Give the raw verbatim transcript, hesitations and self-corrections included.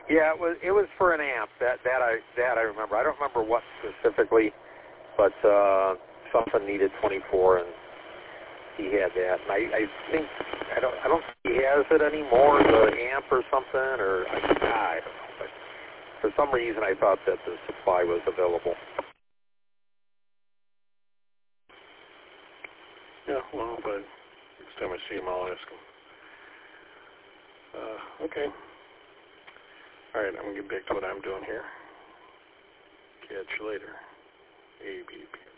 Yeah, it was it was for an amp. That that I that I remember. I don't remember what specifically, but uh, something needed twenty-four, and he had that. And I, I think I don't I don't think he has it anymore, the amp or something, or I, I don't know. But for some reason, I thought that the supply was available. Yeah, well, but next time I see him, I'll ask him. Uh, okay. All right, I'm going to get back to what I'm doing here. Catch you later. A B P.